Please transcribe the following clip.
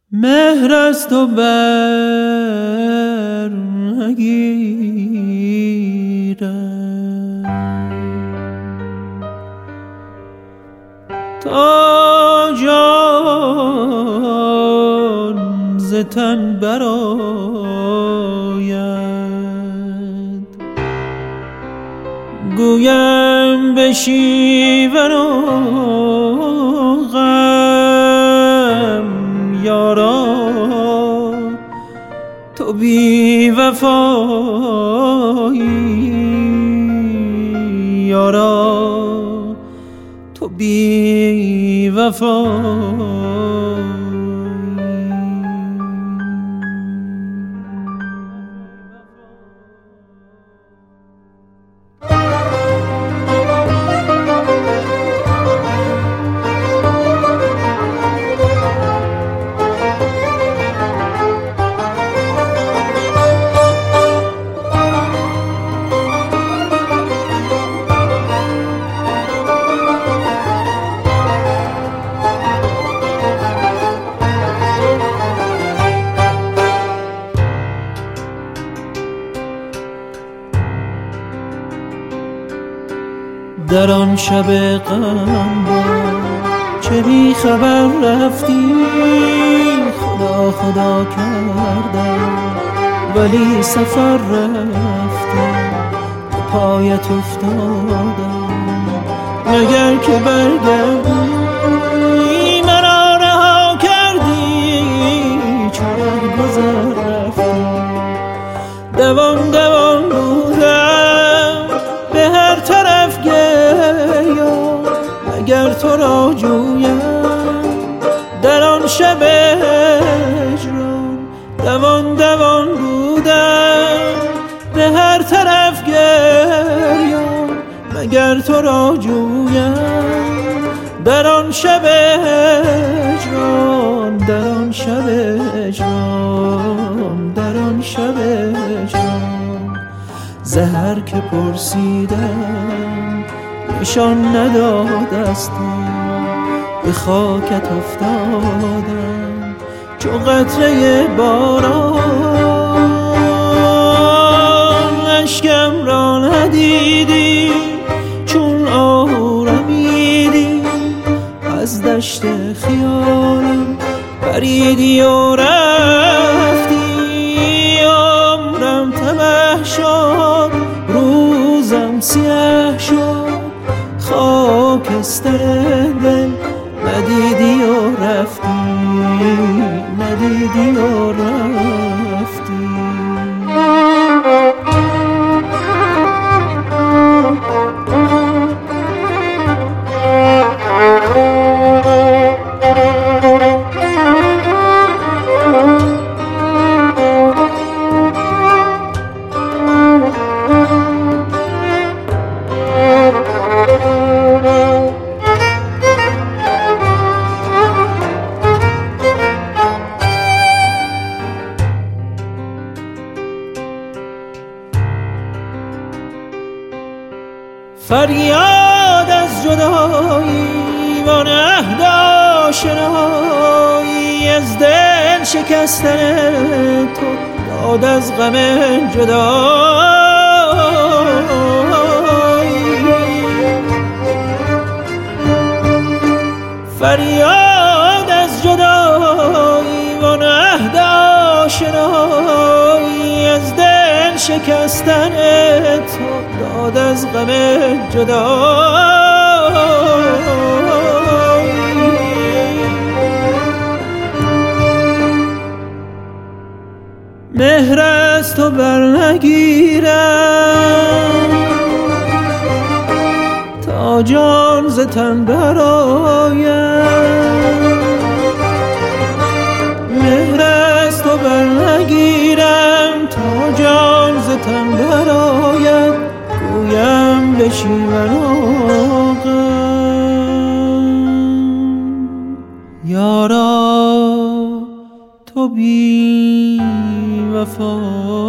مهر از تو بر نگیرم تا جان ز تن برآید. گویم به شیون و غم یارا تو بی وفایی، یارا تو بی وفایی. در آن شب غمبار چه بی خبر رفتی، خدا خدا کردم ولی سفر رفتم، تو پایت افتادم مگر که برگردی، مرا رها کردی چرا گذر رفتی. دوان دوان بودم به هر طرف گریان، اگر تو را جویم در آن شب هجران. دوان دوان بودم به هر طرف گریان، مگر تو را جویم در آن شب هجران، در آن شب هجران، در آن شب هجران. زهر که پرسیدم نشان نداد از تو، به خاکت افتادم چو قطره باران. اشکم را ندیدی چون آهو رمیدی، از دشت خیالم پریدی و رفتی. عمرم تباه شد روزم سیاه شد، خاکستر دل ندیدی و رفتی، ندیدی و رفتی. فریاد از جدایی و عهد آشنایی، از دل شکستن تو داد از غم جدایی. فریاد از جدایی و عهد آشنایی، از دل شکستن تو داد از غم جدایی. مهر از تو بر نگیرم تا جان ز تن برآید. مهر از تو بر نگیرم تا جان ز تن برآید. گویم به شیون و غم یارا تو بی وفا.